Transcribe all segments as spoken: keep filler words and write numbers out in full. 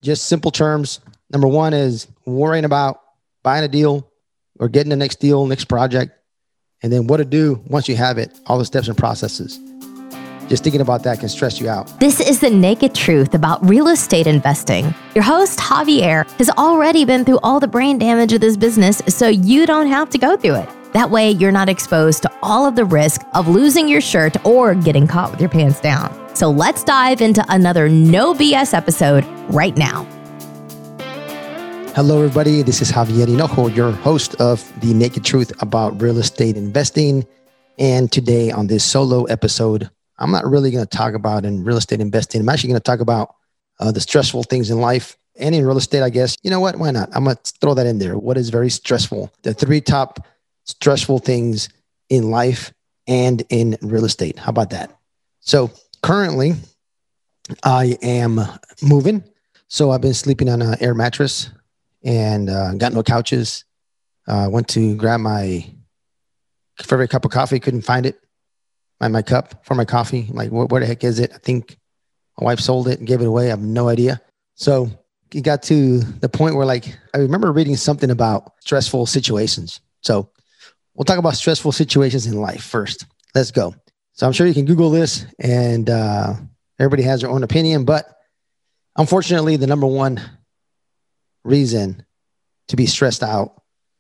just simple terms. Number one is worrying about buying a deal or getting the next deal, next project, and then what to do once you have it, all the steps and processes. Just thinking about that can stress you out. This is the naked truth about real estate investing. Your host, Javier, has already been through all the brain damage of this business, so you don't have to go through it. That way, you're not exposed to all of the risk of losing your shirt or getting caught with your pants down. So let's dive into another no B S episode right now. Hello, everybody. This is Javier Hinojo, your host of The Naked Truth About Real Estate Investing. And today on this solo episode, I'm not really going to talk about in real estate investing. I'm actually going to talk about uh, the stressful things in life and in real estate, I guess. You know what? Why not? I'm going to throw that in there. What is very stressful? The three top stressful things in life and in real estate. How about that? So currently, I am moving. So I've been sleeping on an air mattress and uh, got no couches. I uh, went to grab my favorite cup of coffee. Couldn't find it. My, my cup for my coffee. Like, wh- where the heck is it? I think my wife sold it and gave it away. I have no idea. So it got to the point where, like, I remember reading something about stressful situations. So we'll talk about stressful situations in life first. Let's go. So I'm sure you can Google this and uh, everybody has their own opinion, but unfortunately, the number one reason to be stressed out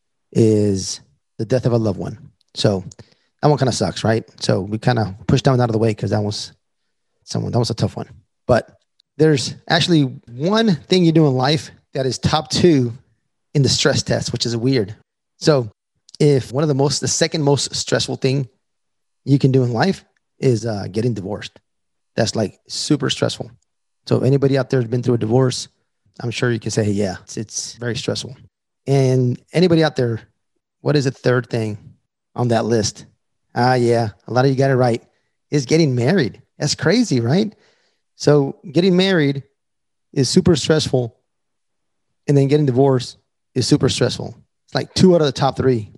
is the death of a loved one. So that one kind of sucks, right? So we kind of pushed that one out of the way because that was someone, that was a tough one. But there's actually one thing you do in life that is top two in the stress test, which is weird. So if one of the most, the second most stressful thing you can do in life is uh, getting divorced. That's like super stressful. So if anybody out there has been through a divorce, I'm sure you can say, yeah, it's, it's very stressful. And anybody out there, what is the third thing on that list? Ah, yeah, a lot of you got it right. Is getting married. That's crazy, right? So getting married is super stressful. And then getting divorced is super stressful. It's like two out of the top three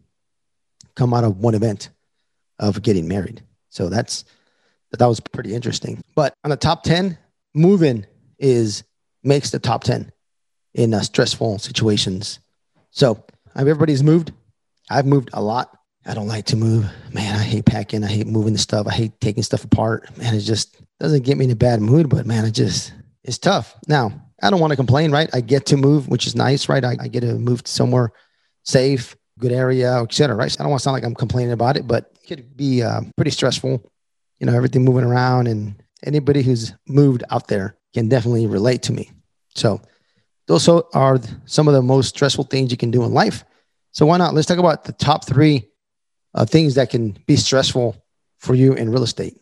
come out of one event of getting married. So that's, that was pretty interesting. But on the top ten, moving is, makes the top ten in uh, stressful situations. So everybody's moved. I've moved a lot. I don't like to move. Man, I hate packing. I hate moving the stuff. I hate taking stuff apart. Man, it just doesn't get me in a bad mood, but man, it just, it's tough. Now, I don't want to complain, right? I get to move, which is nice, right? I, I get to move to somewhere safe, good area, et cetera, right? So I don't want to sound like I'm complaining about it, but it could be uh, pretty stressful. You know, everything moving around, and anybody who's moved out there can definitely relate to me. So those are some of the most stressful things you can do in life. So why not? Let's talk about the top three uh, things that can be stressful for you in real estate.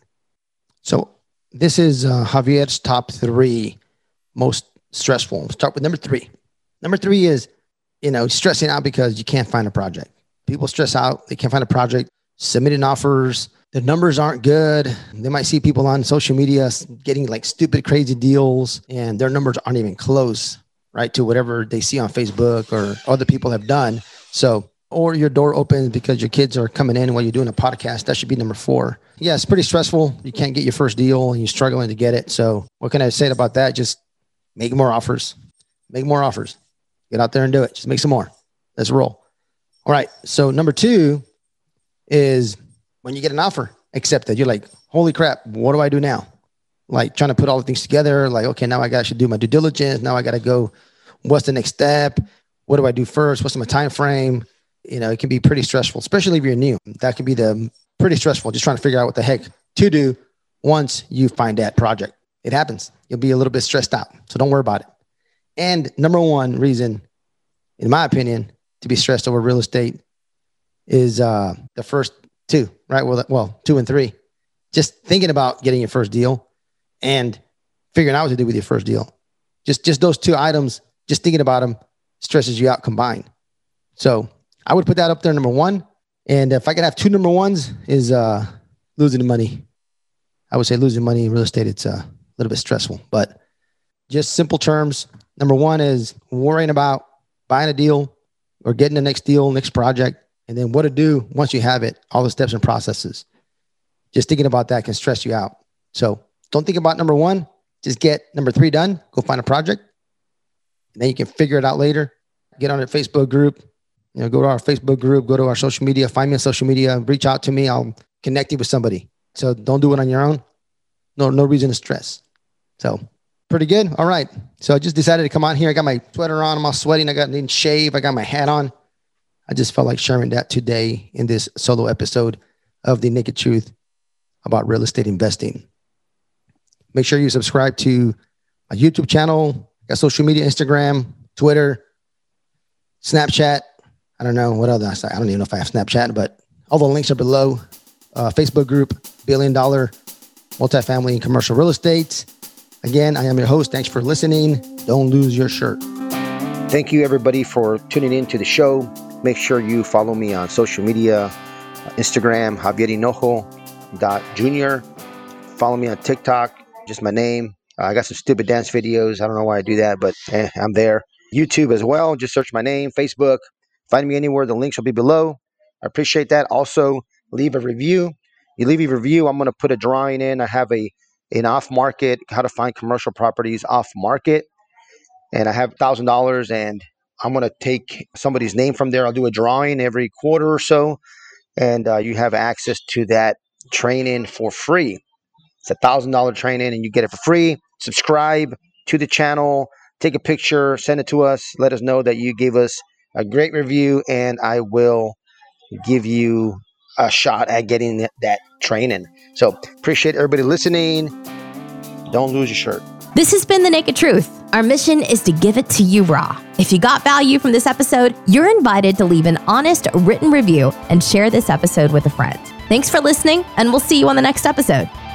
So this is uh, Javier's top three most stressful. We'll start with number three. Number three is, you know, stressing out because you can't find a project. People stress out. They can't find a project, submitting offers. The numbers aren't good. They might see people on social media getting like stupid, crazy deals, and their numbers aren't even close, right, to whatever they see on Facebook or other people have done. So, or your door opens because your kids are coming in while you're doing a podcast. That should be number four. Yeah, it's pretty stressful. You can't get your first deal and you're struggling to get it. So what can I say about that? Just make more offers. Make more offers. Get out there and do it. Just make some more. Let's roll. All right. So number two is when you get an offer accepted, you're like, holy crap, what do I do now? Like trying to put all the things together. Like, okay, now I got to do my due diligence. Now I got to go, what's the next step? What do I do first? What's my time frame? You know, it can be pretty stressful, especially if you're new. That can be the pretty stressful, just trying to figure out what the heck to do once you find that project. It happens. You'll be a little bit stressed out. So don't worry about it. And number one reason, in my opinion, to be stressed over real estate is uh, the first two, right? Well, well, two and three. Just thinking about getting your first deal and figuring out what to do with your first deal. Just, just those two items, just thinking about them stresses you out combined. So I would put that up there, number one. And if I could have two number ones, is uh, losing money. I would say losing money in real estate, it's uh, a little bit stressful. But just simple terms, number one is worrying about buying a deal or getting the next deal, next project, and then what to do once you have it, all the steps and processes. Just thinking about that can stress you out. So don't think about number one. Just get number three done. Go find a project. Then you can figure it out later. Get on a Facebook group. You know, go to our Facebook group, go to our social media, find me on social media, reach out to me. I'll connect you with somebody. So don't do it on your own. No, no reason to stress. So pretty good. All right. So I just decided to come on here. I got my sweater on. I'm all sweating. I got didn't shave. I got my hat on. I just felt like sharing that today in this solo episode of The Naked Truth about real estate investing. Make sure you subscribe to my YouTube channel, got social media, Instagram, Twitter, Snapchat. I don't know what other, I don't even know if I have Snapchat, but all the links are below. Uh, Facebook group, Billion Dollar Multifamily and Commercial Real Estate. Again, I am your host. Thanks for listening. Don't lose your shirt. Thank you, everybody, for tuning in to the show. Make sure you follow me on social media, Instagram, Javier Hinojo dot junior. Follow me on TikTok, just my name. Uh, I got some stupid dance videos. I don't know why I do that, but eh, I'm there. YouTube as well. Just search my name, Facebook. Find me anywhere. The links will be below. I appreciate that. Also, leave a review. You leave a review, I'm going to put a drawing in. I have a an off-market, how to find commercial properties off-market. And I have one thousand dollars, and I'm going to take somebody's name from there. I'll do a drawing every quarter or so. And uh, you have access to that training for free. It's a one thousand dollars training, and you get it for free. Subscribe to the channel. Take a picture. Send it to us. Let us know that you gave us a great review, and I will give you a shot at getting that training. So appreciate everybody listening. Don't lose your shirt. This has been The Naked Truth. Our mission is to give it to you raw. If you got value from this episode, you're invited to leave an honest written review and share this episode with a friend. Thanks for listening, and we'll see you on the next episode.